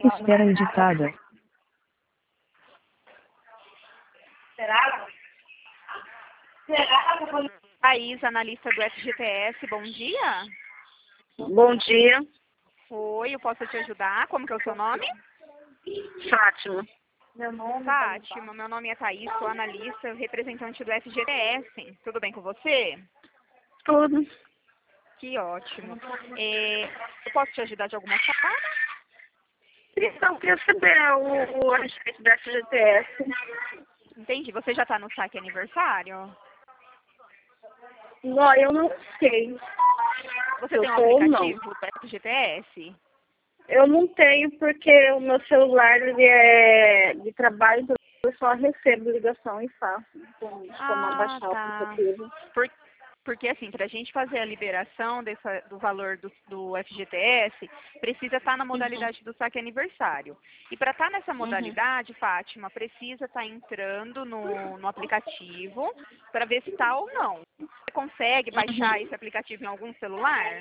Espera editada. Será? Será? Thaís, analista do FGTS, bom dia. Bom dia, Oi, eu posso te ajudar? Como que é o seu nome? Fátima. Fátima, meu nome é Thaís, sou analista, representante do FGTS. Tudo bem com você? Tudo. Que ótimo. Eu posso te ajudar de alguma forma? Então, queria saber a respeito da FGTS. Entendi. Você já está no saque aniversário? Não, eu não sei. Você Eu tem um tô ou não. aplicativo do FGTS? Eu não tenho porque o meu celular ele é de trabalho, então eu só recebo ligação e faço como baixar o Tá. aplicativo. Porque assim, para a gente fazer a liberação do valor do FGTS, precisa estar na modalidade do saque aniversário. E para estar nessa modalidade, Fátima, precisa estar entrando no aplicativo para ver se está ou não. Você consegue baixar esse aplicativo em algum celular?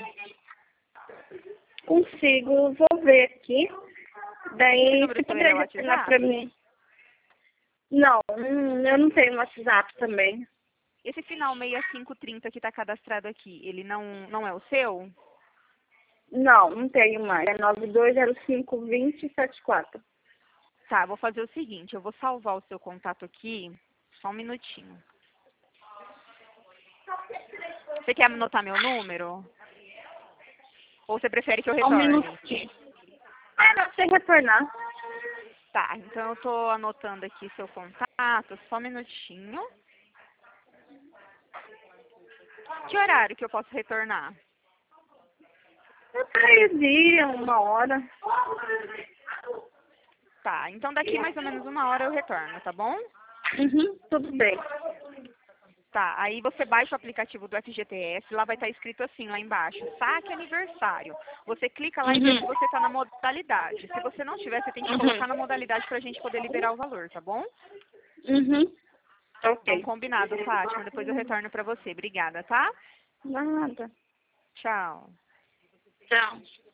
Consigo, vou ver aqui. Esse Daí, número se seu é puder o retornar WhatsApp? para mim. Não, eu não tenho WhatsApp também. Esse final 6530 que está cadastrado aqui, ele não é o seu? Não tenho mais. É 92052074. Tá, vou fazer o seguinte, eu vou salvar o seu contato aqui, só um minutinho. Você quer anotar meu número? Ou você prefere que eu Só um retorne? minutinho. Não sei retornar. Tá, então eu tô anotando aqui seu contato, só um minutinho. Que horário que eu posso retornar? É 3 dias, 1 hora. Tá, então daqui mais ou menos 1 hora eu retorno, tá bom? Tudo bem. Tá, aí você baixa o aplicativo do FGTS, lá vai estar escrito assim, lá embaixo, saque aniversário. Você clica lá e vê se você está na modalidade. Se você não tiver, você tem que colocar na modalidade para a gente poder liberar o valor, tá bom? Então, Ok. combinado, Fátima. Depois eu retorno para você. Obrigada, tá? Nada. Tchau. Tchau.